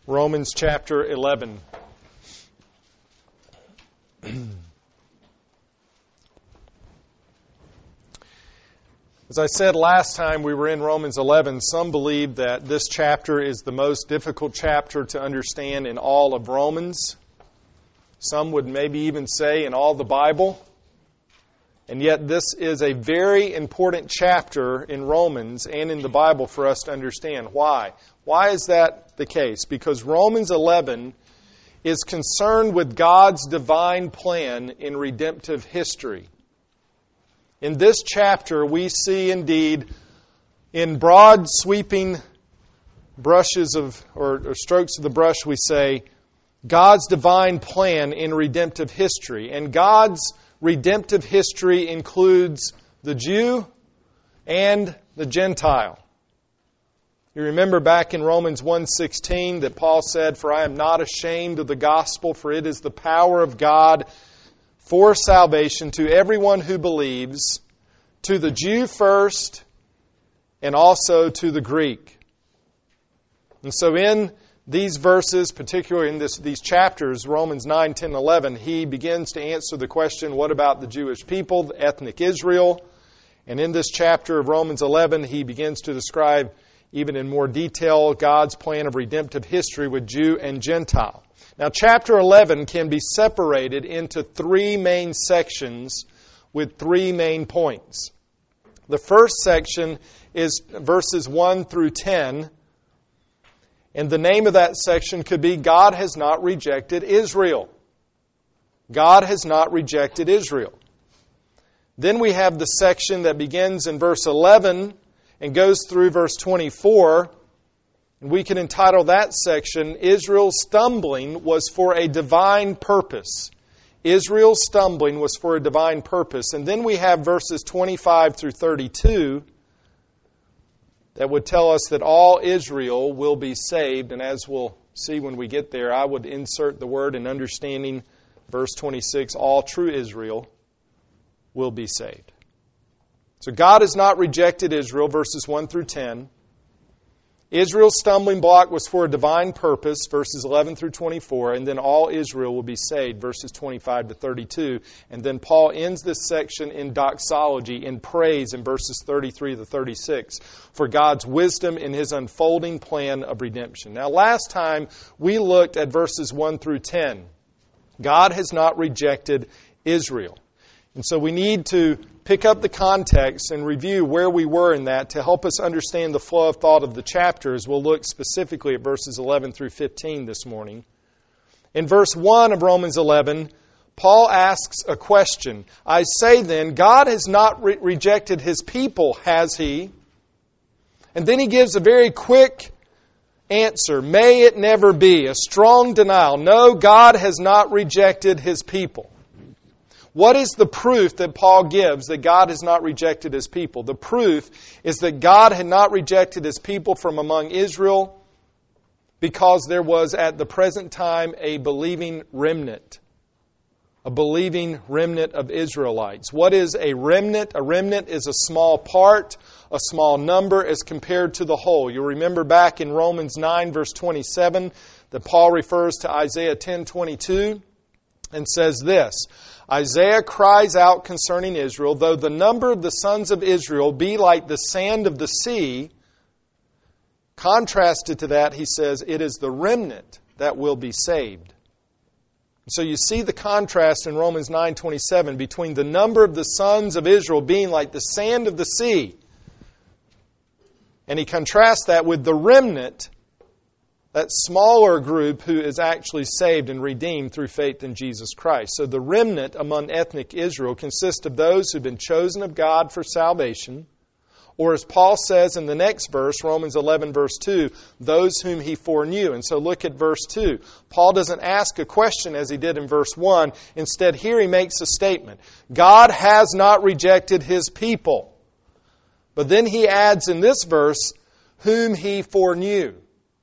Romans chapter 11. As I said last time we were in Romans 11, some believe that this chapter is the most difficult chapter to understand in all of Romans. Some would maybe even say in all the Bible. And yet this is a very important chapter in Romans and in the Bible for us to understand. Why? Why is that the case? Because Romans 11 is concerned with God's divine plan in redemptive history. In this chapter, we see indeed, in broad sweeping brushes or strokes of the brush, we say, God's divine plan in redemptive history. And God's redemptive history includes the Jew and the Gentile. You remember back in Romans 1:16 that Paul said, "For I am not ashamed of the gospel, for it is the power of God for salvation to everyone who believes, to the Jew first, and also to the Greek." And so in these verses, particularly in these chapters, Romans 9, 10, 11, he begins to answer the question, what about the Jewish people, the ethnic Israel? And in this chapter of Romans 11, he begins to describe even in more detail God's plan of redemptive history with Jew and Gentile. Now, chapter 11 can be separated into three main sections with three main points. The first section is verses 1 through 10. And the name of that section could be God has not rejected Israel. God has not rejected Israel. Then we have the section that begins in verse 11 and goes through verse 24. And we can entitle that section, Israel's stumbling was for a divine purpose. Israel's stumbling was for a divine purpose. And then we have verses 25 through 32 that would tell us that all Israel will be saved. And as we'll see when we get there, I would insert the word in understanding verse 26, all true Israel will be saved. So God has not rejected Israel, verses 1 through 10. Israel's stumbling block was for a divine purpose, verses 11 through 24, and then all Israel will be saved, verses 25 to 32. And then Paul ends this section in doxology, in praise, in verses 33 to 36, for God's wisdom in His unfolding plan of redemption. Now, last time we looked at verses 1 through 10. God has not rejected Israel. And so we need to pick up the context and review where we were in that to help us understand the flow of thought of the chapters. We'll look specifically at verses 11 through 15 this morning. In verse 1 of Romans 11, Paul asks a question. I say then, God has not rejected His people, has He? And then he gives a very quick answer. May it never be. A strong denial. No, God has not rejected His people. What is the proof that Paul gives that God has not rejected His people? The proof is that God had not rejected His people from among Israel because there was at the present time a believing remnant. A believing remnant of Israelites. What is a remnant? A remnant is a small part, a small number as compared to the whole. You'll remember back in Romans 9 verse 27 that Paul refers to Isaiah 10:22 and says this, Isaiah cries out concerning Israel, though the number of the sons of Israel be like the sand of the sea, contrasted to that, he says, it is the remnant that will be saved. So you see the contrast in Romans 9:27 between the number of the sons of Israel being like the sand of the sea. And he contrasts that with the remnant, that smaller group who is actually saved and redeemed through faith in Jesus Christ. So the remnant among ethnic Israel consists of those who've been chosen of God for salvation, or as Paul says in the next verse, Romans 11 verse 2, those whom He foreknew. And so look at verse 2. Paul doesn't ask a question as he did in verse 1. Instead, here he makes a statement. God has not rejected His people. But then he adds in this verse, whom He foreknew.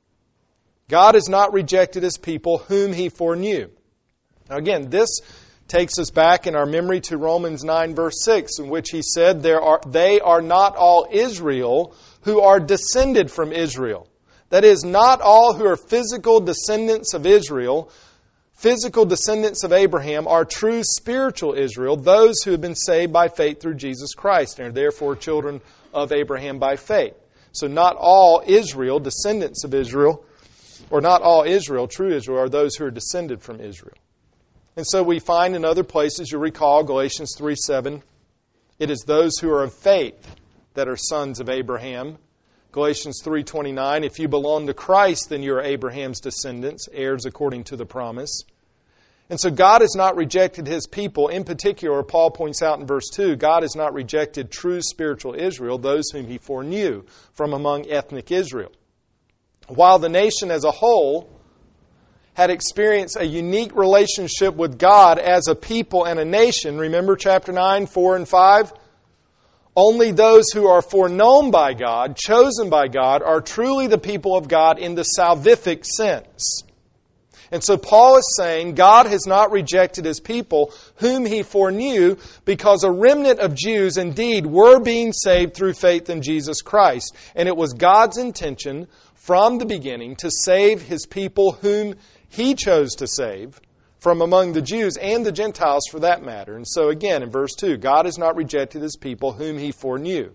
God has not rejected His people whom He foreknew. Now again, this takes us back in our memory to Romans 9 verse 6, in which he said, they are not all Israel who are descended from Israel. That is, not all who are physical descendants of Israel, physical descendants of Abraham, are true spiritual Israel, those who have been saved by faith through Jesus Christ and are therefore children of Abraham by faith. So not all Israel, descendants of Israel, or not all Israel, true Israel, are those who are descended from Israel. And so we find in other places, you'll recall Galatians 3:7, it is those who are of faith that are sons of Abraham. Galatians 3:29, if you belong to Christ, then you are Abraham's descendants, heirs according to the promise. And so God has not rejected His people. In particular, Paul points out in verse 2, God has not rejected true spiritual Israel, those whom He foreknew from among ethnic Israel. While the nation as a whole had experienced a unique relationship with God as a people and a nation, remember chapter 9, 4 and 5? Only those who are foreknown by God, chosen by God, are truly the people of God in the salvific sense. And so Paul is saying God has not rejected His people whom He foreknew, because a remnant of Jews indeed were being saved through faith in Jesus Christ. And it was God's intention from the beginning to save His people whom He chose to save from among the Jews and the Gentiles for that matter. And so again, in verse 2, God has not rejected His people whom He foreknew.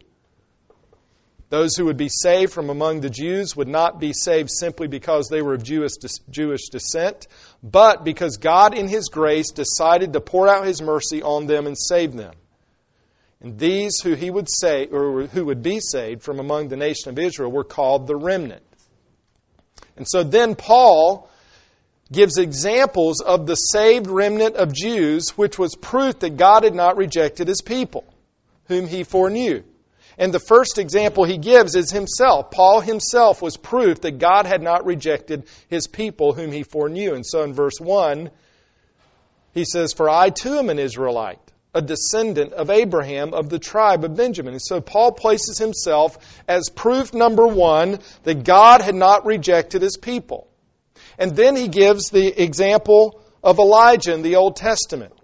Those who would be saved from among the Jews would not be saved simply because they were of Jewish descent, but because God in His grace decided to pour out His mercy on them and save them. And these who He would say, or who would be saved from among the nation of Israel, were called the remnant. And so then Paul gives examples of the saved remnant of Jews, which was proof that God had not rejected His people, whom He foreknew. And the first example he gives is himself. Paul himself was proof that God had not rejected His people, whom He foreknew. And so in verse 1, he says, "For I too am an Israelite, a descendant of Abraham of the tribe of Benjamin." And so Paul places himself as proof number 1 that God had not rejected His people. And then he gives the example of Elijah in the Old Testament.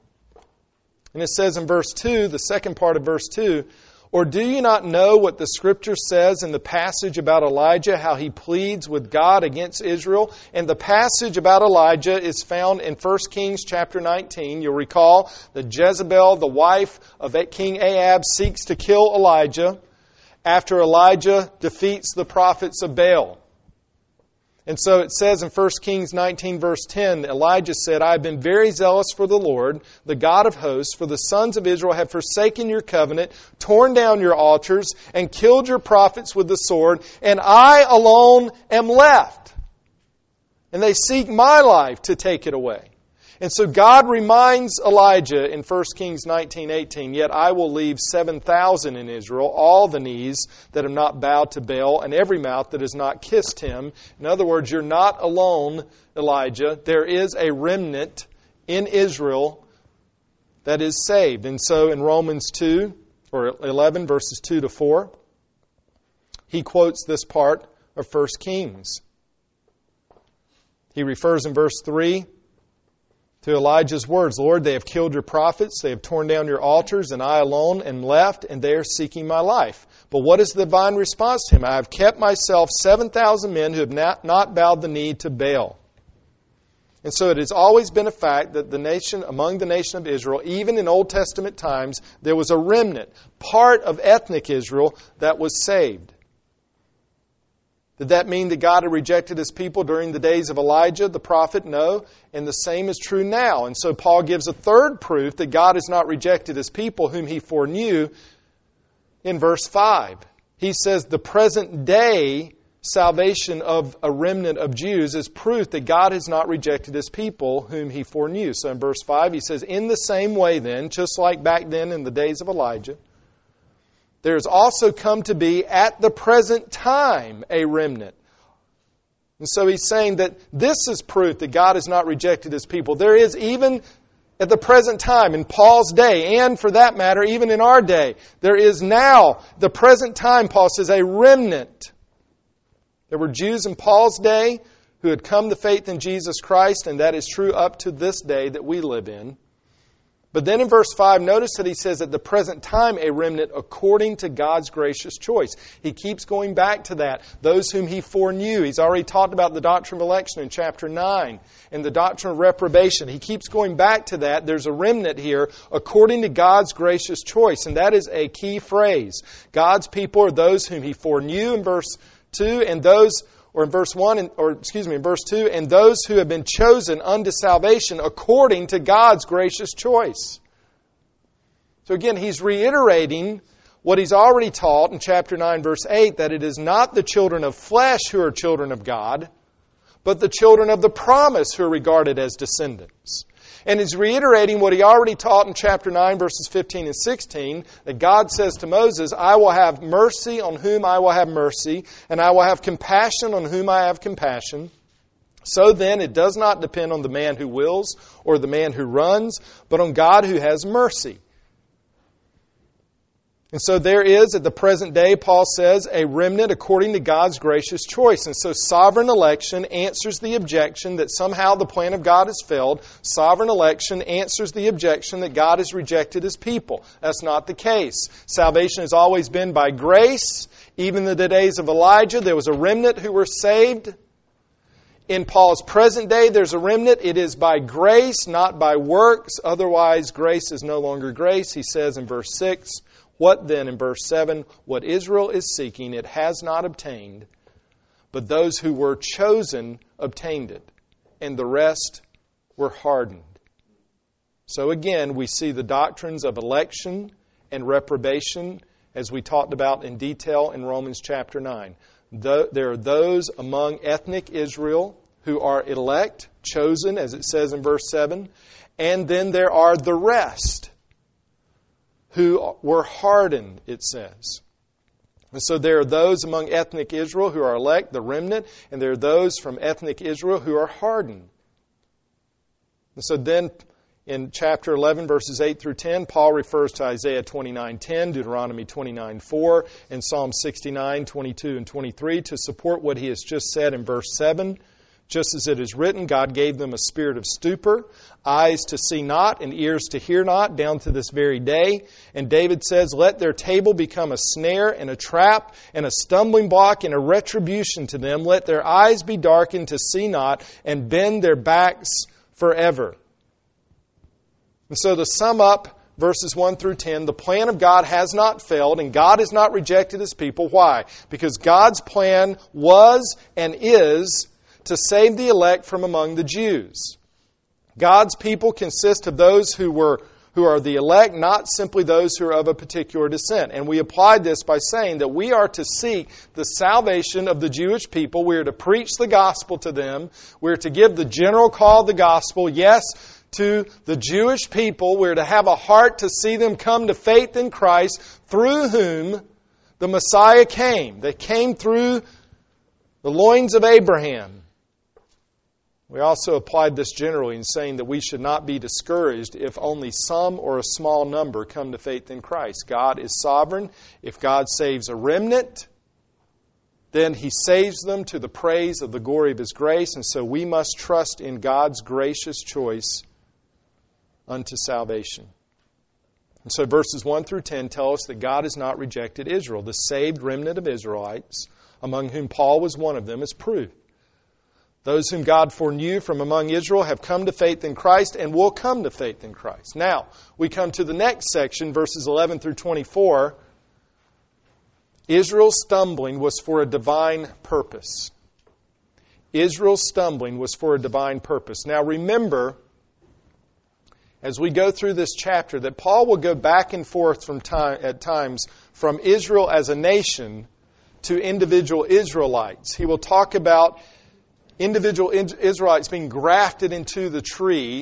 And it says in verse 2, the second part of verse 2, "Or do you not know what the Scripture says in the passage about Elijah, how he pleads with God against Israel?" And the passage about Elijah is found in 1 Kings chapter 19. You'll recall that Jezebel, the wife of King Ahab, seeks to kill Elijah after Elijah defeats the prophets of Baal. And so it says in 1 Kings 19 verse 10, Elijah said, "I have been very zealous for the Lord, the God of hosts, for the sons of Israel have forsaken your covenant, torn down your altars, and killed your prophets with the sword, and I alone am left. And they seek my life to take it away." And so God reminds Elijah in 1 Kings 19:18, "Yet I will leave 7,000 in Israel, all the knees that have not bowed to Baal, and every mouth that has not kissed him." In other words, you're not alone, Elijah. There is a remnant in Israel that is saved. And so in Romans 2, or 11, verses 2 to 4, he quotes this part of 1 Kings. He refers in verse 3 to Elijah's words, "Lord, they have killed your prophets, they have torn down your altars, and I alone am left, and they are seeking my life." But what is the divine response to him? "I have kept myself 7,000 men who have not bowed the knee to Baal." And so it has always been a fact that among the nation of Israel, even in Old Testament times, there was a remnant, part of ethnic Israel, that was saved. Did that mean that God had rejected His people during the days of Elijah, the prophet? No. And the same is true now. And so Paul gives a third proof that God has not rejected His people whom He foreknew in verse 5. He says the present day salvation of a remnant of Jews is proof that God has not rejected His people whom He foreknew. So in verse 5 he says, "In the same way then, just like back then in the days of Elijah, there has also come to be at the present time a remnant." And so he's saying that this is proof that God has not rejected His people. There is, even at the present time, in Paul's day, and for that matter, even in our day, there is now, the present time, Paul says, a remnant. There were Jews in Paul's day who had come to faith in Jesus Christ, and that is true up to this day that we live in. But then in verse 5, notice that he says, at the present time, a remnant according to God's gracious choice. He keeps going back to that. Those whom He foreknew. He's already talked about the doctrine of election in chapter 9 and the doctrine of reprobation. He keeps going back to that. There's a remnant here according to God's gracious choice. And that is a key phrase. God's people are those whom He foreknew in verse 2, and those... Or in verse 1, in verse 2, and those who have been chosen unto salvation according to God's gracious choice. So again, he's reiterating what he's already taught in chapter 9, verse 8, that it is not the children of flesh who are children of God, but the children of the promise who are regarded as descendants. And he's reiterating what he already taught in chapter 9, verses 15 and 16, that God says to Moses, I will have mercy on whom I will have mercy, and I will have compassion on whom I have compassion. So then, it does not depend on the man who wills or the man who runs, but on God who has mercy. And so there is, at the present day, Paul says, a remnant according to God's gracious choice. And so sovereign election answers the objection that somehow the plan of God has failed. Sovereign election answers the objection that God has rejected His people. That's not the case. Salvation has always been by grace. Even in the days of Elijah, there was a remnant who were saved. In Paul's present day, there's a remnant. It is by grace, not by works. Otherwise, grace is no longer grace. He says in verse 6, what then, in verse 7, what Israel is seeking, it has not obtained, but those who were chosen obtained it, and the rest were hardened. So again, we see the doctrines of election and reprobation, as we talked about in detail in Romans chapter 9. There are those among ethnic Israel who are elect, chosen, as it says in verse 7, and then there are the rest who were hardened, it says. And so there are those among ethnic Israel who are elect, the remnant, and there are those from ethnic Israel who are hardened. And so then in chapter 11, verses 8 through 10, Paul refers to Isaiah 29:10, Deuteronomy 29:4, and Psalm 69:22 and 23 to support what he has just said in verse 7. Just as it is written, God gave them a spirit of stupor, eyes to see not and ears to hear not, down to this very day. And David says, let their table become a snare and a trap and a stumbling block and a retribution to them. Let their eyes be darkened to see not and bend their backs forever. And so to sum up verses 1 through 10, the plan of God has not failed and God has not rejected His people. Why? Because God's plan was and is to save the elect from among the Jews. God's people consist of those who are the elect, not simply those who are of a particular descent. And we applied this by saying that we are to seek the salvation of the Jewish people. We are to preach the gospel to them. We are to give the general call of the gospel, yes, to the Jewish people. We are to have a heart to see them come to faith in Christ, through whom the Messiah came. They came through the loins of Abraham. We also applied this generally in saying that we should not be discouraged if only some or a small number come to faith in Christ. God is sovereign. If God saves a remnant, then He saves them to the praise of the glory of His grace. And so we must trust in God's gracious choice unto salvation. And so verses 1 through 10 tell us that God has not rejected Israel. The saved remnant of Israelites, among whom Paul was one of them, is proved. Those whom God foreknew from among Israel have come to faith in Christ and will come to faith in Christ. Now, we come to the next section, verses 11 through 24. Israel's stumbling was for a divine purpose. Israel's stumbling was for a divine purpose. Now, remember, as we go through this chapter, that Paul will go back and forth at times from Israel as a nation to individual Israelites. He will talk about individual Israelites being grafted into the tree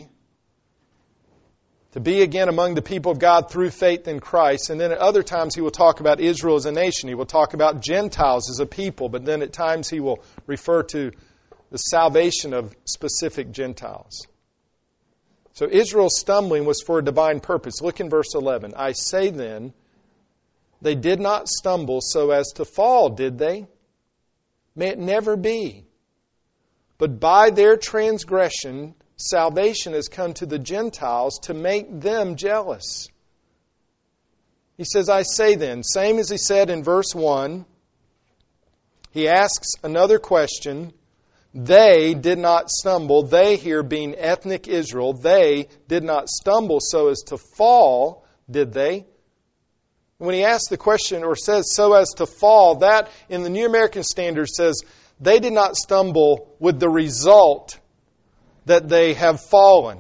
to be again among the people of God through faith in Christ. And then at other times he will talk about Israel as a nation. He will talk about Gentiles as a people. But then at times he will refer to the salvation of specific Gentiles. So Israel's stumbling was for a divine purpose. Look in verse 11. I say then, they did not stumble so as to fall, did they? May it never be. But by their transgression salvation has come to the Gentiles to make them jealous. He says, I say then, same as he said in verse 1, he asks another question. They did not stumble. They here being ethnic Israel, they did not stumble so as to fall, did they? When he asks the question or says so as to fall, that in the New American Standard says they did not stumble with the result that they have fallen.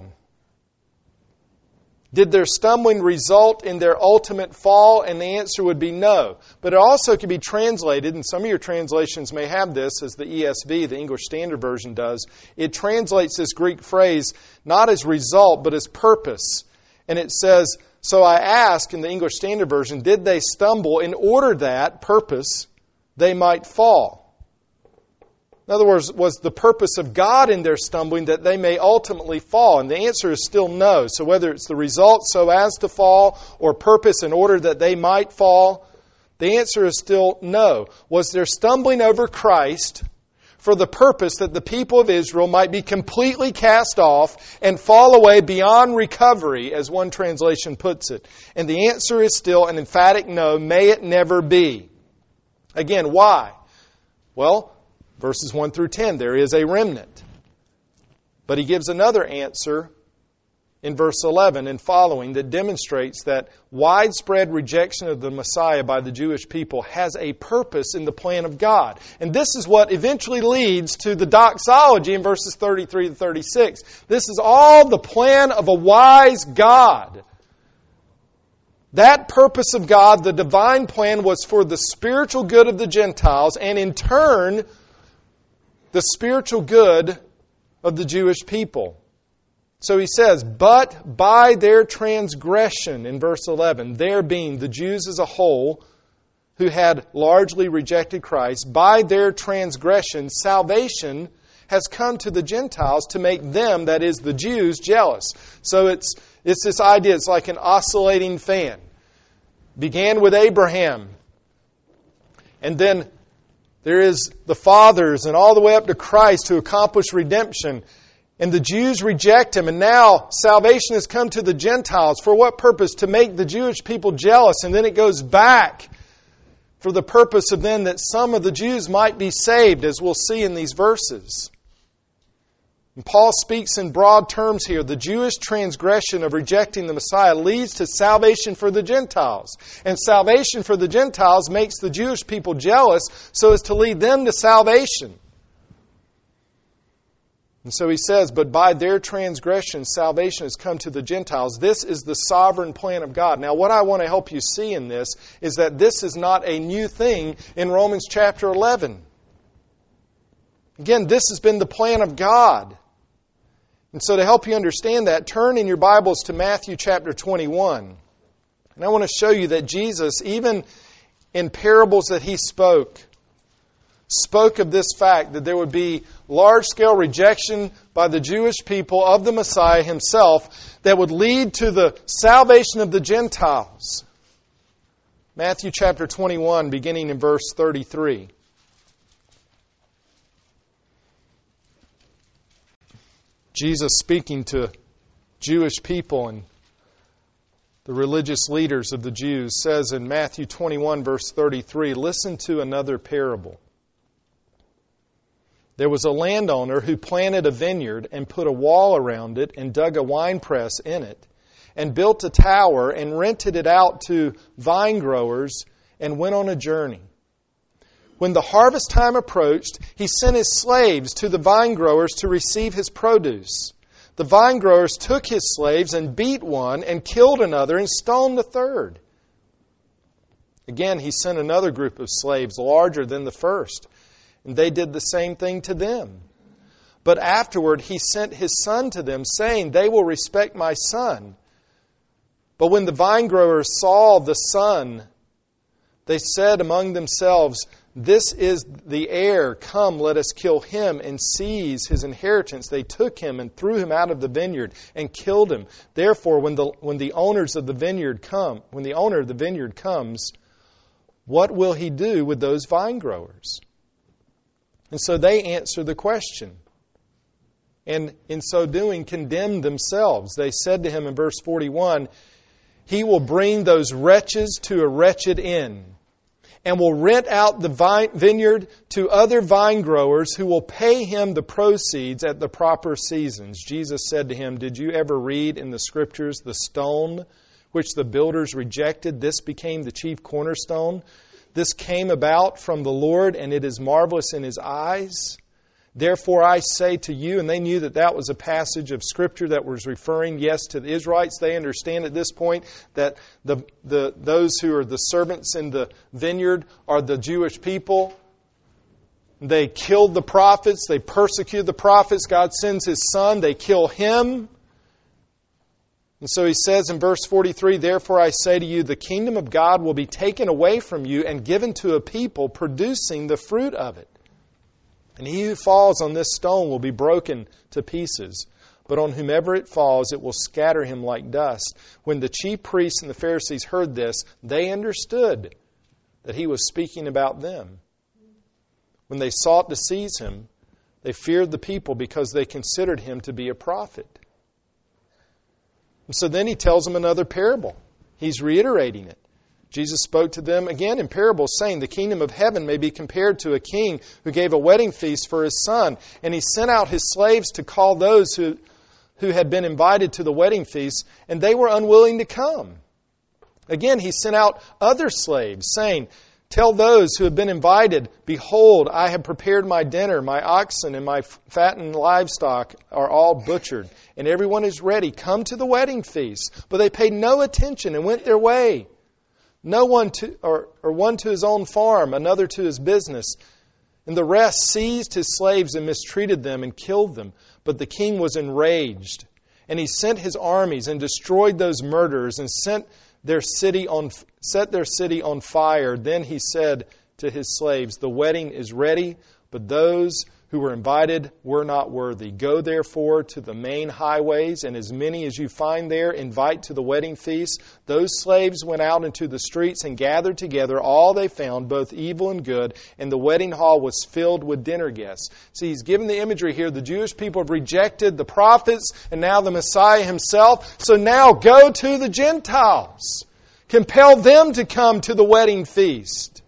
Did their stumbling result in their ultimate fall? And the answer would be no. But it also could be translated, and some of your translations may have this, as the ESV, the English Standard Version, does. It translates this Greek phrase not as result, but as purpose. And it says, so I ask in the English Standard Version, did they stumble in order that, purpose, they might fall? In other words, was the purpose of God in their stumbling that they may ultimately fall? And the answer is still no. So whether it's the result so as to fall or purpose in order that they might fall, the answer is still no. Was their stumbling over Christ for the purpose that the people of Israel might be completely cast off and fall away beyond recovery, as one translation puts it? And the answer is still an emphatic no. May it never be. Again, why? Well, verses 1 through 10, there is a remnant. But he gives another answer in verse 11 and following that demonstrates that widespread rejection of the Messiah by the Jewish people has a purpose in the plan of God. And this is what eventually leads to the doxology in verses 33 to 36. This is all the plan of a wise God. That purpose of God, the divine plan, was for the spiritual good of the Gentiles and in turn the spiritual good of the Jewish people. So he says, but by their transgression, in verse 11, there being the Jews as a whole, who had largely rejected Christ, by their transgression, salvation has come to the Gentiles to make them, that is, the Jews, jealous. So it's this idea, it's like an oscillating fan. Began with Abraham, and then there is the fathers and all the way up to Christ who accomplish redemption. And the Jews reject Him. And now salvation has come to the Gentiles. For what purpose? To make the Jewish people jealous. And then it goes back for the purpose of then that some of the Jews might be saved, as we'll see in these verses. And Paul speaks in broad terms here. The Jewish transgression of rejecting the Messiah leads to salvation for the Gentiles. And salvation for the Gentiles makes the Jewish people jealous so as to lead them to salvation. And so he says, but by their transgression, salvation has come to the Gentiles. This is the sovereign plan of God. Now, what I want to help you see in this is that this is not a new thing in Romans chapter 11. Again, this has been the plan of God. And so to help you understand that, turn in your Bibles to Matthew chapter 21. And I want to show you that Jesus, even in parables that He spoke of this fact that there would be large-scale rejection by the Jewish people of the Messiah Himself that would lead to the salvation of the Gentiles. Matthew chapter 21, beginning in verse 33. Jesus speaking to Jewish people and the religious leaders of the Jews says in Matthew 21, verse 33, listen to another parable. There was a landowner who planted a vineyard and put a wall around it and dug a winepress in it and built a tower and rented it out to vine growers and went on a journey. When the harvest time approached, he sent his slaves to the vine growers to receive his produce. The vine growers took his slaves and beat one and killed another and stoned the third. Again, he sent another group of slaves larger than the first, and they did the same thing to them. But afterward he sent his son to them, saying, they will respect my son. But when the vine growers saw the son, they said among themselves, this is the heir. Come, let us kill him and seize his inheritance. They took him and threw him out of the vineyard and killed him. Therefore, when the owner of the vineyard comes, what will he do with those vine growers? And so they answer the question. and in so doing condemned themselves. They said to him in verse 41, "He will bring those wretches to a wretched end, and will rent out the vineyard to other vine growers who will pay him the proceeds at the proper seasons." Jesus said to him, "Did you ever read in the Scriptures, the stone which the builders rejected, this became the chief cornerstone? This came about from the Lord, and it is marvelous in His eyes. Therefore I say to you," and they knew that that was a passage of Scripture that was referring, yes, to the Israelites. They understand at this point that those who are the servants in the vineyard are the Jewish people. They killed the prophets. They persecuted the prophets. God sends His Son. They kill Him. And so He says in verse 43, "Therefore I say to you, the kingdom of God will be taken away from you and given to a people producing the fruit of it. And he who falls on this stone will be broken to pieces. But on whomever it falls, it will scatter him like dust." When the chief priests and the Pharisees heard this, they understood that He was speaking about them. When they sought to seize Him, they feared the people because they considered Him to be a prophet. And so then He tells them another parable. He's reiterating it. Jesus spoke to them again in parables, saying, "The kingdom of heaven may be compared to a king who gave a wedding feast for his son. And he sent out his slaves to call those who had been invited to the wedding feast, and they were unwilling to come. Again, he sent out other slaves, saying, 'Tell those who have been invited, behold, I have prepared my dinner. My oxen and my fattened livestock are all butchered, and everyone is ready. Come to the wedding feast.' But they paid no attention and went their way. No one or one to his own farm, another to his business. And the rest seized his slaves and mistreated them and killed them. But the king was enraged, and he sent his armies and destroyed those murderers and set their city on fire. Then he said to his slaves, 'The wedding is ready, but those who were invited were not worthy. Go therefore to the main highways, and as many as you find there, invite to the wedding feast.' Those slaves went out into the streets and gathered together all they found, both evil and good, and the wedding hall was filled with dinner guests." See, he's given the imagery here. The Jewish people have rejected the prophets and now the Messiah Himself. So now go to the Gentiles. Compel them to come to the wedding feast.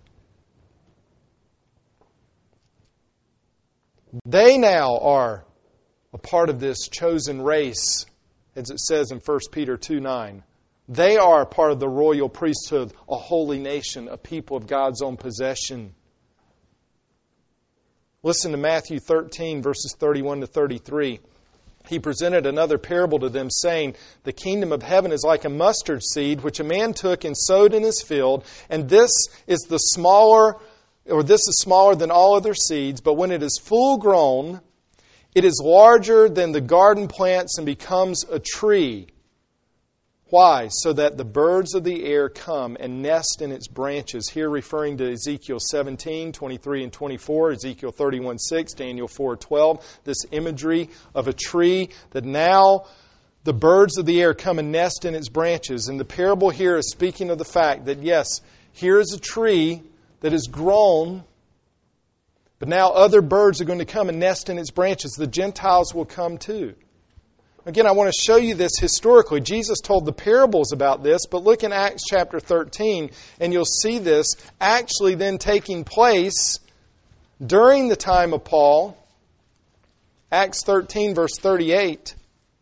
They now are a part of this chosen race, as it says in 1 Peter 2:9. They are a part of the royal priesthood, a holy nation, a people of God's own possession. Listen to Matthew 13, verses 31 to 33. He presented another parable to them, saying, "The kingdom of heaven is like a mustard seed, which a man took and sowed in his field, and this is smaller than all other seeds, but when it is full grown, it is larger than the garden plants and becomes a tree." Why? So that the birds of the air come and nest in its branches. Here referring to Ezekiel 17, 23 and 24, Ezekiel 31:6, Daniel 4:12. This imagery of a tree that now the birds of the air come and nest in its branches. And the parable here is speaking of the fact that, yes, here is a tree that is grown, but now other birds are going to come and nest in its branches. The Gentiles will come too. Again, I want to show you this historically. Jesus told the parables about this, but look in Acts chapter 13, and you'll see this actually then taking place during the time of Paul. Acts 13, verse 38.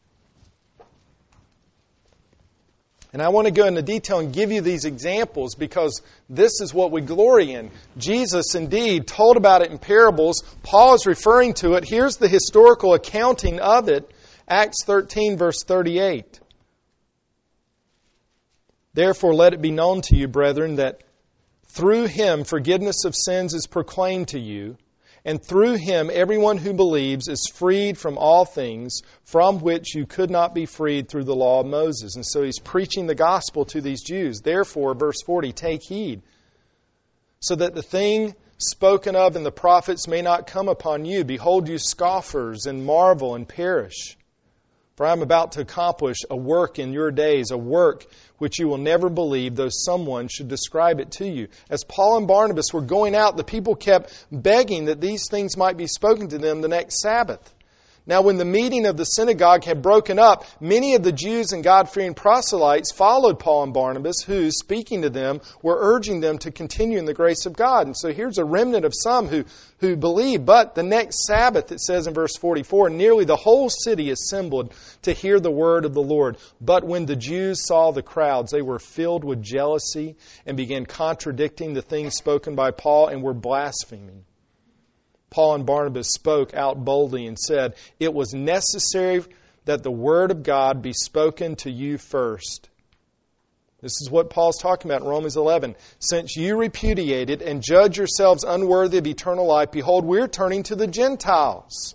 And I want to go into detail and give you these examples because this is what we glory in. Jesus indeed told about it in parables. Paul is referring to it. Here's the historical accounting of it. Acts 13, verse 38. "Therefore let it be known to you, brethren, that through Him forgiveness of sins is proclaimed to you, and through Him everyone who believes is freed from all things from which you could not be freed through the law of Moses." And so he's preaching the gospel to these Jews. "Therefore," verse 40, "take heed, so that the thing spoken of in the prophets may not come upon you. Behold, you scoffers, and marvel and perish. For I am about to accomplish a work in your days, a work which you will never believe, though someone should describe it to you." As Paul and Barnabas were going out, the people kept begging that these things might be spoken to them the next Sabbath. Now when the meeting of the synagogue had broken up, many of the Jews and God-fearing proselytes followed Paul and Barnabas, who, speaking to them, were urging them to continue in the grace of God. And so here's a remnant of some who believe. But the next Sabbath, it says in verse 44, nearly the whole city assembled to hear the word of the Lord. But when the Jews saw the crowds, they were filled with jealousy and began contradicting the things spoken by Paul and were blaspheming. Paul and Barnabas spoke out boldly and said, "It was necessary that the word of God be spoken to you first." This is what Paul's talking about in Romans 11. "Since you repudiated and judge yourselves unworthy of eternal life, behold, we're turning to the Gentiles."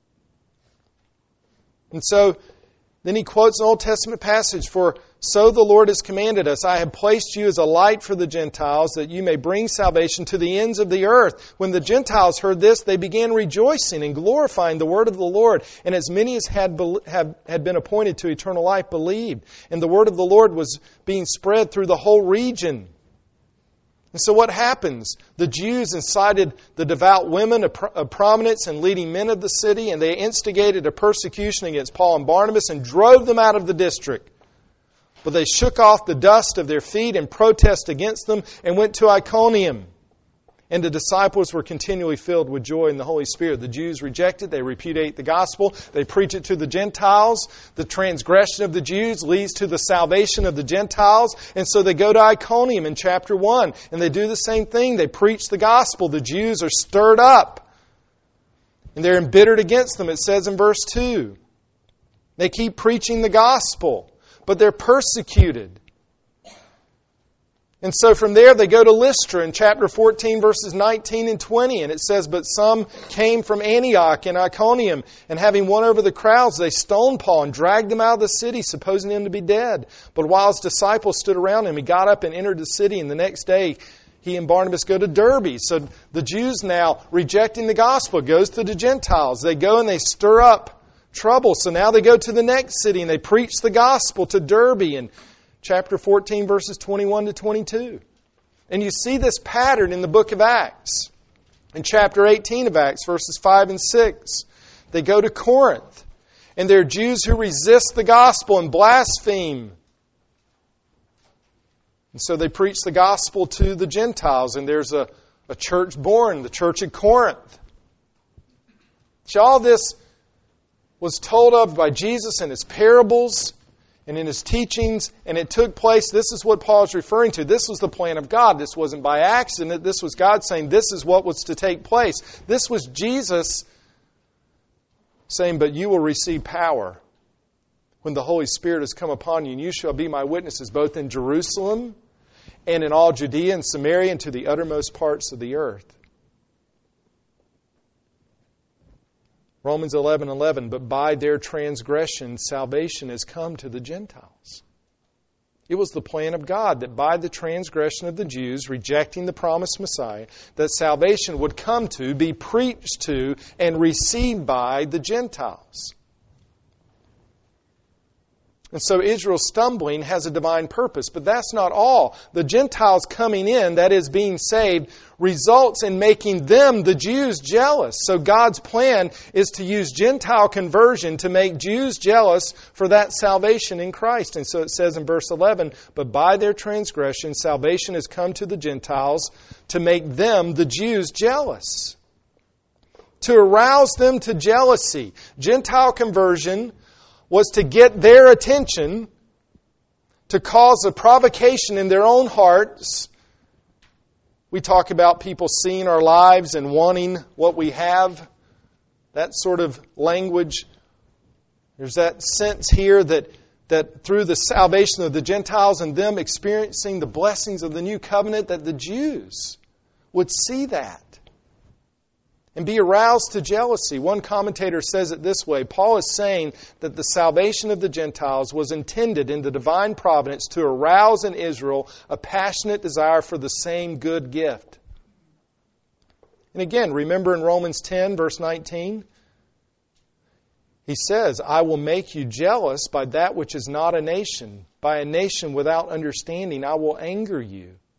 And so, then he quotes an Old Testament passage, "For so the Lord has commanded us, I have placed you as a light for the Gentiles, that you may bring salvation to the ends of the earth." When the Gentiles heard this, they began rejoicing and glorifying the word of the Lord. And as many as had been appointed to eternal life believed. And the word of the Lord was being spread through the whole region. And so what happens? The Jews incited the devout women of prominence and leading men of the city, and they instigated a persecution against Paul and Barnabas and drove them out of the district. But they shook off the dust of their feet in protest against them and went to Iconium. And the disciples were continually filled with joy in the Holy Spirit. The Jews reject it. They repudiate the gospel. They preach it to the Gentiles. The transgression of the Jews leads to the salvation of the Gentiles. And so they go to Iconium in chapter 1. And they do the same thing. They preach the gospel. The Jews are stirred up. And they're embittered against them, it says in verse 2. They keep preaching the gospel, but they're persecuted. And so from there they go to Lystra in chapter 14, verses 19 and 20. And it says, "But some came from Antioch and Iconium, and having won over the crowds, they stoned Paul and dragged him out of the city, supposing him to be dead. But while his disciples stood around him, he got up and entered the city, and the next day he and Barnabas go to Derbe." So the Jews now, rejecting the gospel, goes to the Gentiles. They go and they stir up trouble. So now they go to the next city and they preach the gospel to Derbe in chapter 14, verses 21 to 22. And you see this pattern in the book of Acts. In chapter 18 of Acts, verses 5 and 6, they go to Corinth. And there are Jews who resist the gospel and blaspheme. And so they preach the gospel to the Gentiles. And there's a church born, the church at Corinth. So all this was told of by Jesus in His parables and in His teachings, and it took place. This is what Paul is referring to. This was the plan of God. This wasn't by accident. This was God saying this is what was to take place. This was Jesus saying, "But you will receive power when the Holy Spirit has come upon you, and you shall be my witnesses both in Jerusalem and in all Judea and Samaria and to the uttermost parts of the earth." Romans 11:11, "But by their transgression salvation has come to the Gentiles." It was the plan of God that by the transgression of the Jews, rejecting the promised Messiah, that salvation would come to, be preached to, and received by the Gentiles. And so Israel's stumbling has a divine purpose, but that's not all. The Gentiles coming in, that is being saved, results in making them, the Jews, jealous. So God's plan is to use Gentile conversion to make Jews jealous for that salvation in Christ. And so it says in verse 11, "But by their transgression salvation has come to the Gentiles to make them, the Jews, jealous." To arouse them to jealousy. Gentile conversion was to get their attention, to cause a provocation in their own hearts. We talk about people seeing our lives and wanting what we have. That sort of language. There's that sense here that through the salvation of the Gentiles and them experiencing the blessings of the new covenant, that the Jews would see that and be aroused to jealousy. One commentator says it this way: Paul is saying that the salvation of the Gentiles was intended in the divine providence to arouse in Israel a passionate desire for the same good gift. And again, remember in Romans 10, verse 19, he says, "I will make you jealous by that which is not a nation. By a nation without understanding, I will anger you."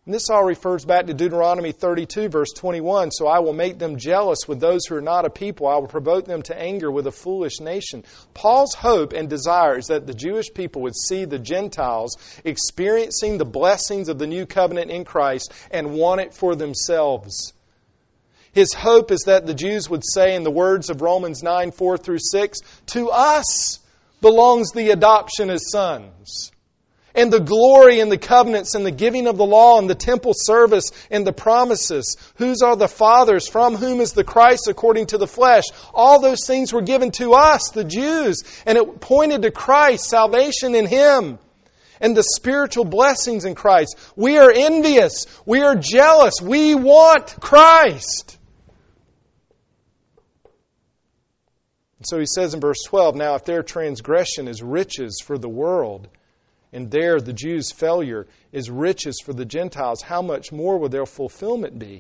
And this all refers back to Deuteronomy 32, verse 21. So I will make them jealous with those who are not a people. I will provoke them to anger with a foolish nation. Paul's hope and desire is that the Jewish people would see the Gentiles experiencing the blessings of the new covenant in Christ and want it for themselves. His hope is that the Jews would say, in the words of Romans 9, 4 through 6, to us belongs the adoption as sons, and the glory and the covenants and the giving of the law and the temple service and the promises. Whose are the fathers? From whom is the Christ according to the flesh? All those things were given to us, the Jews, and it pointed to Christ, salvation in Him, and the spiritual blessings in Christ. We are envious. We are jealous. We want Christ. So he says in verse 12, now if their transgression is riches for the world, and there the Jews' failure is riches for the Gentiles, how much more will their fulfillment be?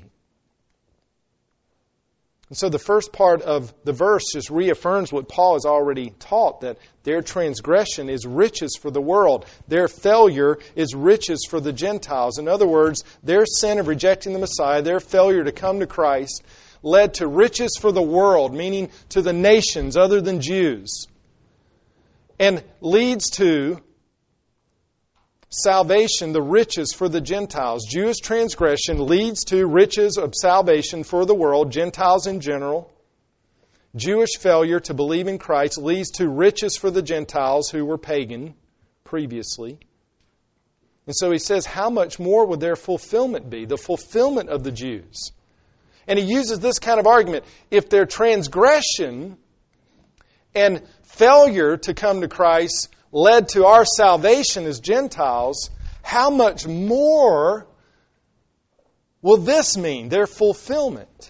And so the first part of the verse just reaffirms what Paul has already taught, that their transgression is riches for the world. Their failure is riches for the Gentiles. In other words, their sin of rejecting the Messiah, their failure to come to Christ, led to riches for the world, meaning to the nations other than Jews, and leads to salvation, the riches for the Gentiles. Jewish transgression leads to riches of salvation for the world, Gentiles in general. Jewish failure to believe in Christ leads to riches for the Gentiles who were pagan previously. And so he says, how much more would their fulfillment be? The fulfillment of the Jews. And he uses this kind of argument. If their transgression and failure to come to Christ led to our salvation as Gentiles, how much more will this mean, their fulfillment?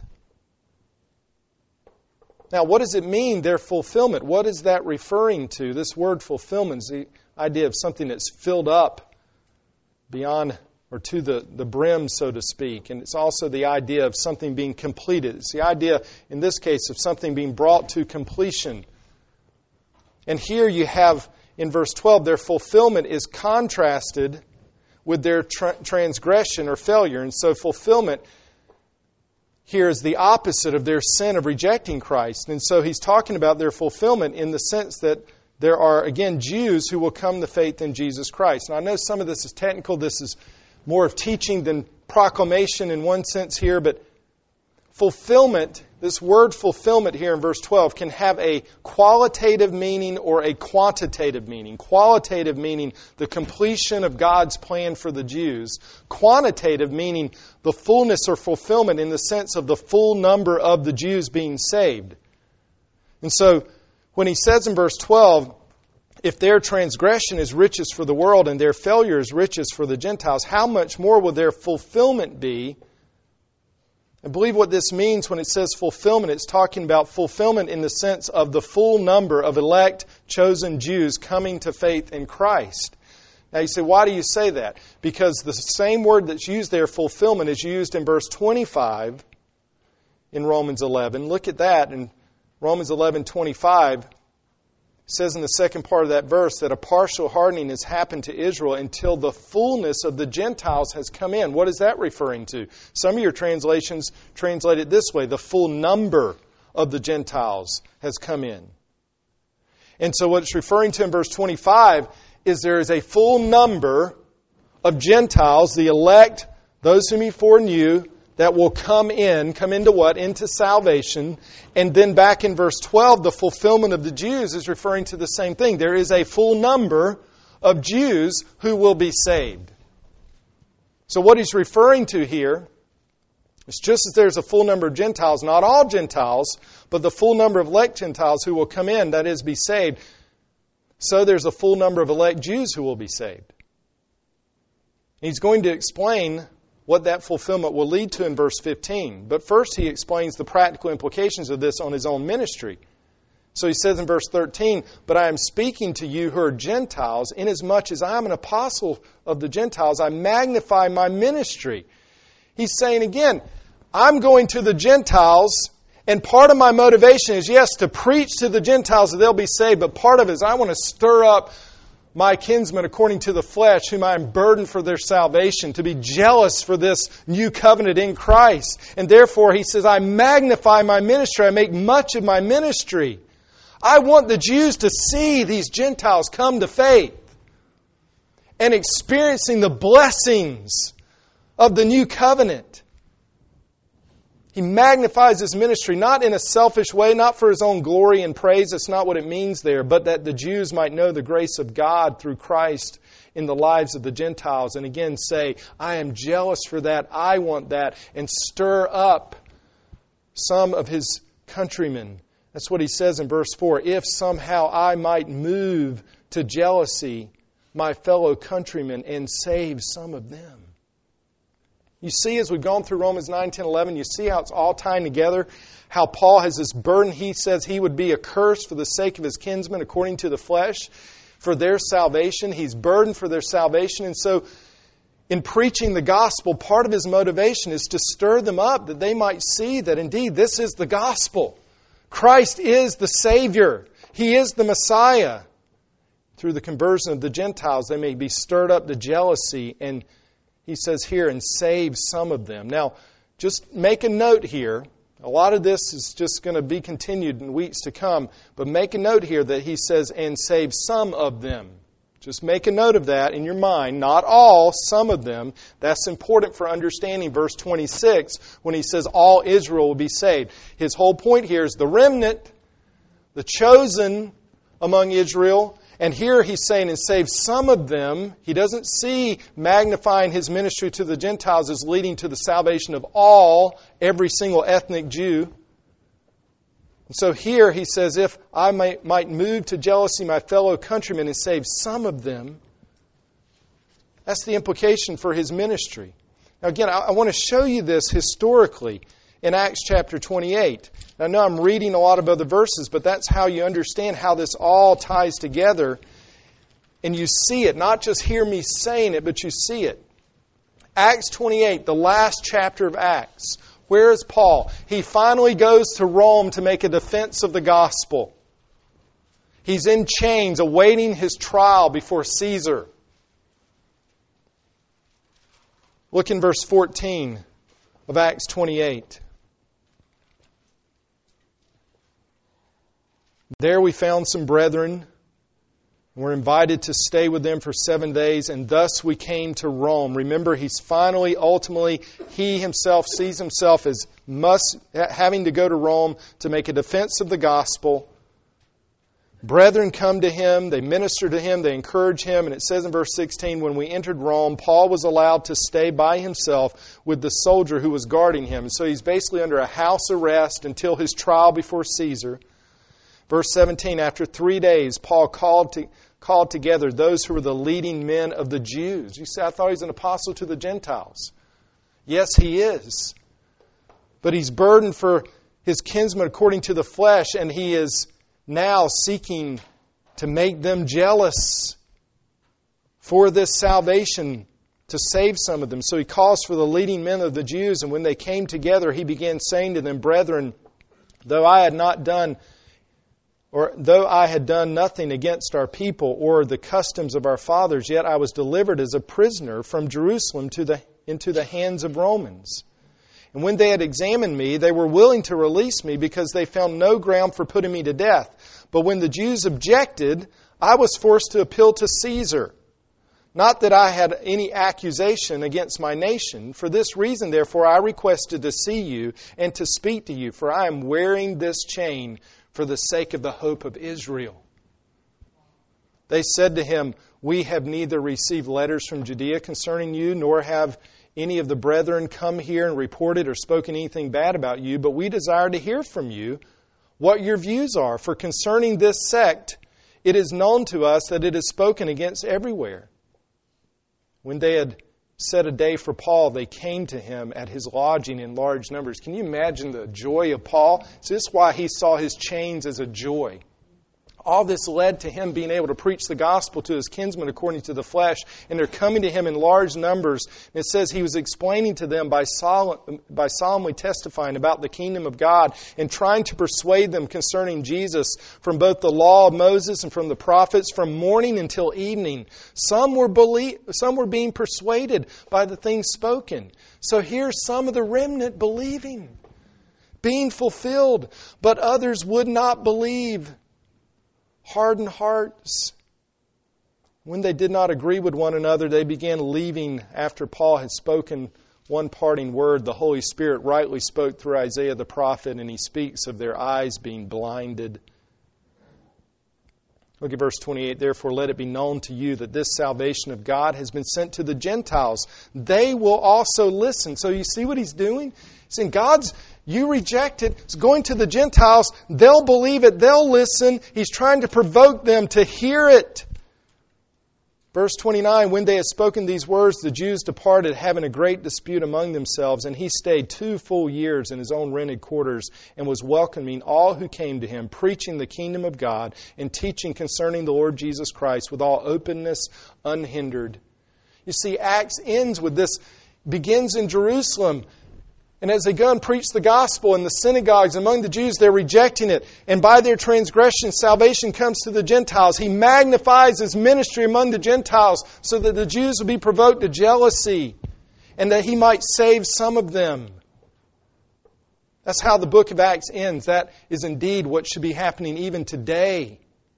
Now, what does it mean, their fulfillment? What is that referring to? This word fulfillment is the idea of something that's filled up beyond or to the brim, so to speak. And it's also the idea of something being completed. It's the idea, in this case, of something being brought to completion. And here you have, in verse 12, their fulfillment is contrasted with their transgression or failure. And so fulfillment here is the opposite of their sin of rejecting Christ. And so he's talking about their fulfillment in the sense that there are, again, Jews who will come to faith in Jesus Christ. And I know some of this is technical. This is more of teaching than proclamation in one sense here, but fulfillment, this word fulfillment here in verse 12, can have a qualitative meaning or a quantitative meaning. Qualitative meaning the completion of God's plan for the Jews. Quantitative meaning the fullness or fulfillment in the sense of the full number of the Jews being saved. And so when he says in verse 12, if their transgression is riches for the world and their failure is riches for the Gentiles, how much more will their fulfillment be? I believe what this means when it says fulfillment, it's talking about fulfillment in the sense of the full number of elect, chosen Jews coming to faith in Christ. Now you say, why do you say that? Because the same word that's used there, fulfillment, is used in verse 25 in Romans 11. Look at that in Romans 11:25. It says in the second part of that verse that a partial hardening has happened to Israel until the fullness of the Gentiles has come in. What is that referring to? Some of your translations translate it this way: the full number of the Gentiles has come in. And so what it's referring to in verse 25 is there is a full number of Gentiles, the elect, those whom He foreknew, that will come into what? Into salvation. And then back in verse 12, the fulfillment of the Jews is referring to the same thing. There is a full number of Jews who will be saved. So what he's referring to here is just as there's a full number of Gentiles, not all Gentiles, but the full number of elect Gentiles who will come in, that is, be saved, so there's a full number of elect Jews who will be saved. He's going to explain what that fulfillment will lead to in verse 15. But first he explains the practical implications of this on his own ministry. So he says in verse 13, but I am speaking to you who are Gentiles, inasmuch as I am an apostle of the Gentiles, I magnify my ministry. He's saying again, I'm going to the Gentiles, and part of my motivation is, yes, to preach to the Gentiles that they'll be saved, but part of it is I want to stir up my kinsmen according to the flesh, whom I am burdened for their salvation, to be jealous for this new covenant in Christ. And therefore, he says, I magnify my ministry. I make much of my ministry. I want the Jews to see these Gentiles come to faith and experiencing the blessings of the new covenant. He magnifies his ministry, not in a selfish way, not for his own glory and praise. That's not what it means there, but that the Jews might know the grace of God through Christ in the lives of the Gentiles. And again say, I am jealous for that, I want that, and stir up some of his countrymen. That's what he says in verse 4. If somehow I might move to jealousy my fellow countrymen and save some of them. You see, as we've gone through Romans 9, 10, 11, you see how it's all tying together, how Paul has this burden. He says he would be accursed for the sake of his kinsmen according to the flesh, for their salvation. He's burdened for their salvation. And so, in preaching the gospel, part of his motivation is to stir them up, that they might see that indeed this is the gospel. Christ is the Savior. He is the Messiah. Through the conversion of the Gentiles, they may be stirred up to jealousy, and he says here, and save some of them. Now, just make a note here. A lot of this is just going to be continued in weeks to come. But make a note here that he says, and save some of them. Just make a note of that in your mind. Not all, some of them. That's important for understanding verse 26 when he says all Israel will be saved. His whole point here is the remnant, the chosen among Israel. And here he's saying, and save some of them. He doesn't see magnifying his ministry to the Gentiles as leading to the salvation of all, every single ethnic Jew. And so here he says, if I might move to jealousy my fellow countrymen and save some of them, that's the implication for his ministry. Now again, I want to show you this historically in Acts chapter 28. I know I'm reading a lot of other verses, but that's how you understand how this all ties together. And you see it, not just hear me saying it, but you see it. Acts 28, the last chapter of Acts. Where is Paul? He finally goes to Rome to make a defense of the gospel. He's in chains awaiting his trial before Caesar. Look in verse 14 of Acts 28. There we found some brethren, and were invited to stay with them for 7 days, and thus we came to Rome. Remember, he's ultimately, he himself sees himself as having to go to Rome to make a defense of the gospel. Brethren come to him, they minister to him, they encourage him, and it says in verse 16, when we entered Rome, Paul was allowed to stay by himself with the soldier who was guarding him. So he's basically under a house arrest until his trial before Caesar. Verse 17, after 3 days, Paul called together those who were the leading men of the Jews. You say, I thought he was an apostle to the Gentiles. Yes, he is. But he's burdened for his kinsmen according to the flesh, and he is now seeking to make them jealous for this salvation, to save some of them. So he calls for the leading men of the Jews, and when they came together, he began saying to them, brethren, though I had done nothing against our people or the customs of our fathers, yet I was delivered as a prisoner from Jerusalem into the hands of Romans. And when they had examined me, they were willing to release me because they found no ground for putting me to death. But when the Jews objected, I was forced to appeal to Caesar. Not that I had any accusation against my nation. For this reason, therefore, I requested to see you and to speak to you, for I am wearing this chain for the sake of the hope of Israel. They said to him, we have neither received letters from Judea concerning you, nor have any of the brethren come here and reported or spoken anything bad about you, but we desire to hear from you what your views are. For concerning this sect, it is known to us that it is spoken against everywhere. When they had set a day for Paul, they came to him at his lodging in large numbers. Can you imagine the joy of Paul? So this is why he saw his chains as a joy. All this led to him being able to preach the gospel to his kinsmen according to the flesh, and they're coming to him in large numbers. And it says he was explaining to them by solemnly testifying about the kingdom of God and trying to persuade them concerning Jesus from both the law of Moses and from the prophets from morning until evening. Some were being persuaded by the things spoken. So here's some of the remnant believing, being fulfilled, but others would not believe. Hardened hearts. When they did not agree with one another, they began leaving after Paul had spoken one parting word. The Holy Spirit rightly spoke through Isaiah the prophet, and he speaks of their eyes being blinded. Look at verse 28. Therefore, let it be known to you that this salvation of God has been sent to the Gentiles. They will also listen. So you see what he's doing? He's saying, you reject it. It's going to the Gentiles. They'll believe it. They'll listen. He's trying to provoke them to hear it. Verse 29, when they had spoken these words, the Jews departed, having a great dispute among themselves, and he stayed 2 full years in his own rented quarters, and was welcoming all who came to him, preaching the kingdom of God, and teaching concerning the Lord Jesus Christ with all openness, unhindered. You see, Acts ends with this, begins in Jerusalem. And as they go and preach the gospel in the synagogues among the Jews, they're rejecting it. And by their transgression, salvation comes to the Gentiles. He magnifies his ministry among the Gentiles so that the Jews will be provoked to jealousy and that he might save some of them. That's how the book of Acts ends. That is indeed what should be happening even today.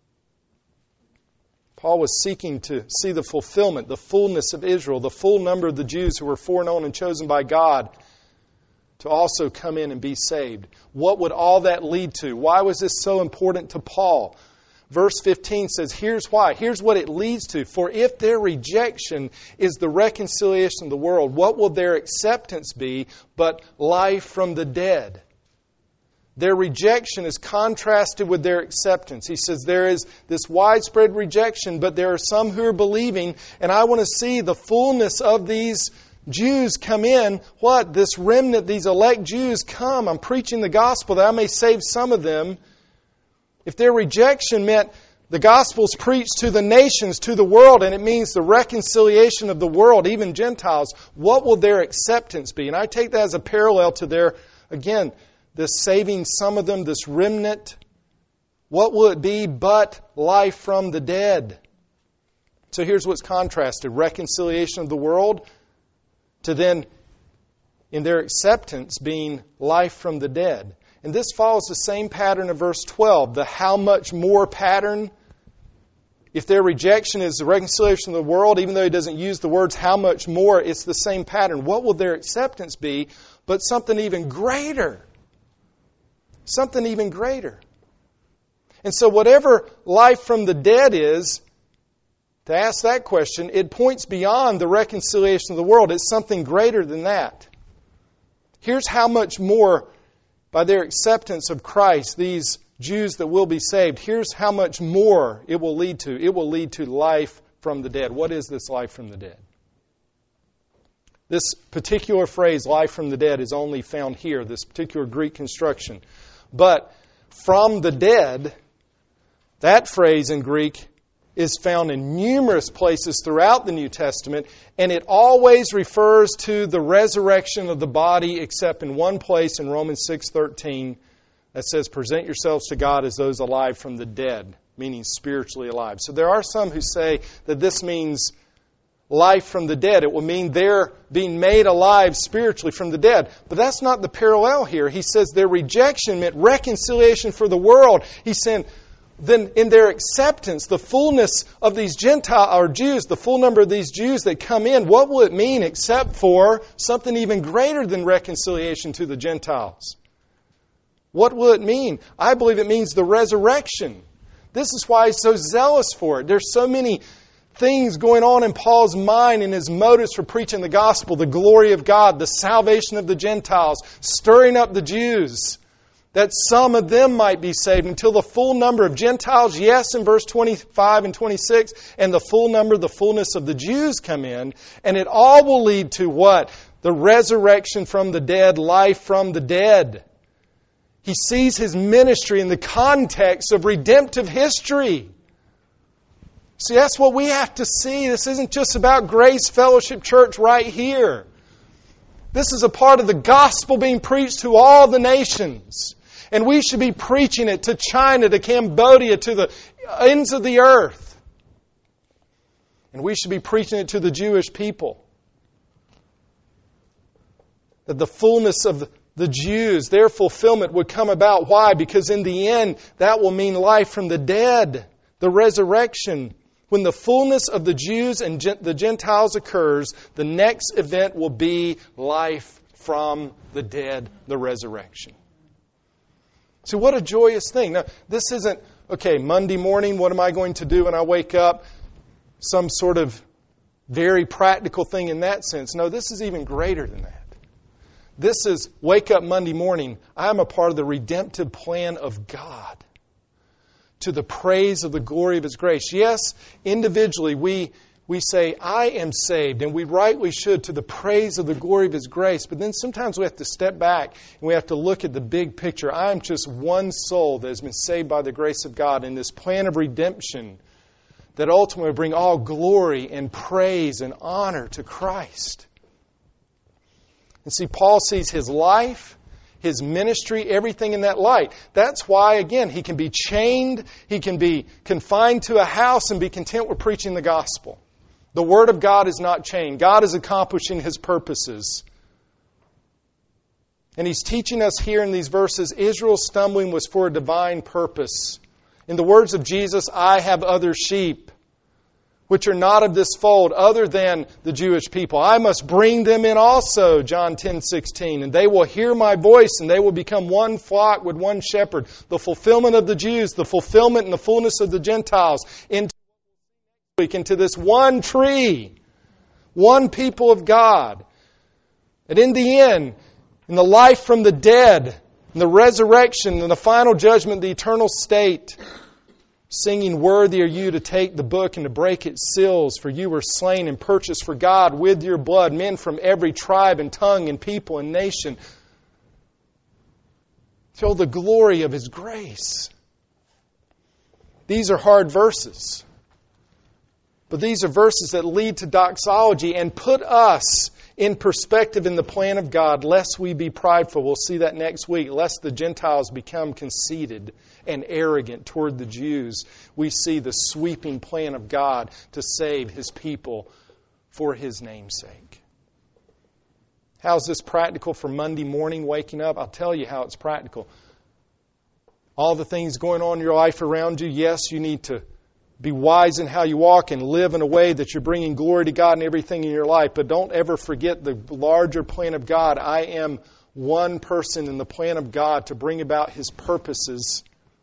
Paul was seeking to see the fulfillment, the fullness of Israel, the full number of the Jews who were foreknown and chosen by God, to also come in and be saved. What would all that lead to? Why was this so important to Paul? Verse 15 says, here's why. Here's what it leads to. For if their rejection is the reconciliation of the world, what will their acceptance be but life from the dead? Their rejection is contrasted with their acceptance. He says there is this widespread rejection, but there are some who are believing, and I want to see the fullness of these Jews come in. What? This remnant, these elect Jews come. I'm preaching the gospel that I may save some of them. If their rejection meant the gospel's preached to the nations, to the world, and it means the reconciliation of the world, even Gentiles, what will their acceptance be? And I take that as a parallel to their, again, this saving some of them, this remnant. What will it be but life from the dead? So here's what's contrasted. Reconciliation of the world, to then, in their acceptance, being life from the dead. And this follows the same pattern of verse 12, the how much more pattern. If their rejection is the reconciliation of the world, even though he doesn't use the words how much more, it's the same pattern. What will their acceptance be but something even greater? Something even greater. And so whatever life from the dead is, to ask that question, it points beyond the reconciliation of the world. It's something greater than that. Here's how much more, by their acceptance of Christ, these Jews that will be saved, here's how much more it will lead to. It will lead to life from the dead. What is this life from the dead? This particular phrase, life from the dead, is only found here, this particular Greek construction. But from the dead, that phrase in Greek is found in numerous places throughout the New Testament, and it always refers to the resurrection of the body, except in one place in Romans 6:13 that says, present yourselves to God as those alive from the dead, meaning spiritually alive. So there are some who say that this means life from the dead. It will mean they're being made alive spiritually from the dead. But that's not the parallel here. He says their rejection meant reconciliation for the world. He's saying, then in their acceptance, the fullness of these Gentile or Jews, the full number of these Jews that come in, what will it mean except for something even greater than reconciliation to the Gentiles? What will it mean? I believe it means the resurrection. This is why he's so zealous for it. There's so many things going on in Paul's mind and his motives for preaching the gospel, the glory of God, the salvation of the Gentiles, stirring up the Jews, that some of them might be saved until the full number of Gentiles, yes, in verse 25 and 26, and the full number, the fullness of the Jews come in. And it all will lead to what? The resurrection from the dead, life from the dead. He sees His ministry in the context of redemptive history. See, that's what we have to see. This isn't just about Grace Fellowship Church right here. This is a part of the gospel being preached to all the nations. And we should be preaching it to China, to Cambodia, to the ends of the earth. And we should be preaching it to the Jewish people. That the fullness of the Jews, their fulfillment would come about. Why? Because in the end, that will mean life from the dead, the resurrection. When the fullness of the Jews and the Gentiles occurs, the next event will be life from the dead, the resurrection. So what a joyous thing. Now, this isn't, okay, Monday morning, what am I going to do when I wake up? Some sort of very practical thing in that sense. No, this is even greater than that. This is, wake up Monday morning, I'm a part of the redemptive plan of God. To the praise of the glory of His grace. Yes, individually we say, I am saved, and we rightly should, to the praise of the glory of His grace. But then sometimes we have to step back and we have to look at the big picture. I am just one soul that has been saved by the grace of God in this plan of redemption that ultimately will bring all glory and praise and honor to Christ. And see, Paul sees his life, His ministry, everything in that light. That's why, again, he can be chained, he can be confined to a house and be content with preaching the gospel. The Word of God is not chained. God is accomplishing His purposes. And He's teaching us here in these verses, Israel's stumbling was for a divine purpose. In the words of Jesus, I have other sheep, which are not of this fold, other than the Jewish people. I must bring them in also, John 10:16. And they will hear my voice, and they will become one flock with one shepherd. The fulfillment of the Jews, the fulfillment and the fullness of the Gentiles, into this one tree, one people of God. And in the end, in the life from the dead, in the resurrection, and the final judgment, the eternal state, singing, worthy are you to take the book and to break its seals, for you were slain and purchased for God with your blood, men from every tribe and tongue and people and nation. Feel the glory of His grace. These are hard verses. But these are verses that lead to doxology and put us in perspective in the plan of God, lest we be prideful. We'll see that next week. Lest the Gentiles become conceited and arrogant toward the Jews. We see the sweeping plan of God to save His people for His name's sake. How is this practical for Monday morning waking up? I'll tell you how it's practical. All the things going on in your life around you, yes, you need to be wise in how you walk and live in a way that you're bringing glory to God in everything in your life. But don't ever forget the larger plan of God. I am one person in the plan of God to bring about His purposes.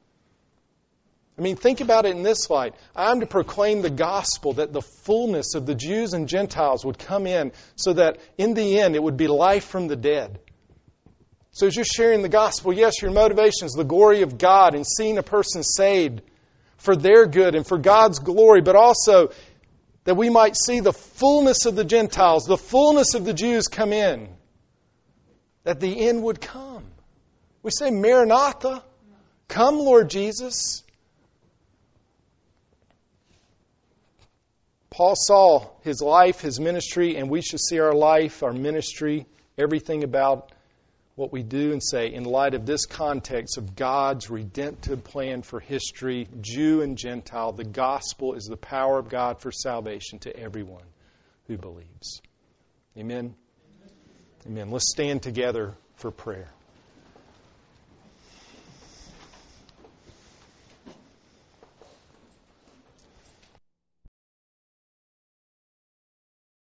I mean, think about it in this light. I'm to proclaim the gospel that the fullness of the Jews and Gentiles would come in so that in the end it would be life from the dead. So as you're sharing the gospel, yes, your motivation is the glory of God and seeing a person saved for their good and for God's glory, but also that we might see the fullness of the Gentiles, the fullness of the Jews come in, that the end would come. We say, Maranatha, come, Lord Jesus. Paul saw his life, his ministry, and we should see our life, our ministry, everything about what we do and say in light of this context of God's redemptive plan for history, Jew and Gentile. The gospel is the power of God for salvation to everyone who believes. Amen? Amen. Let's stand together for prayer.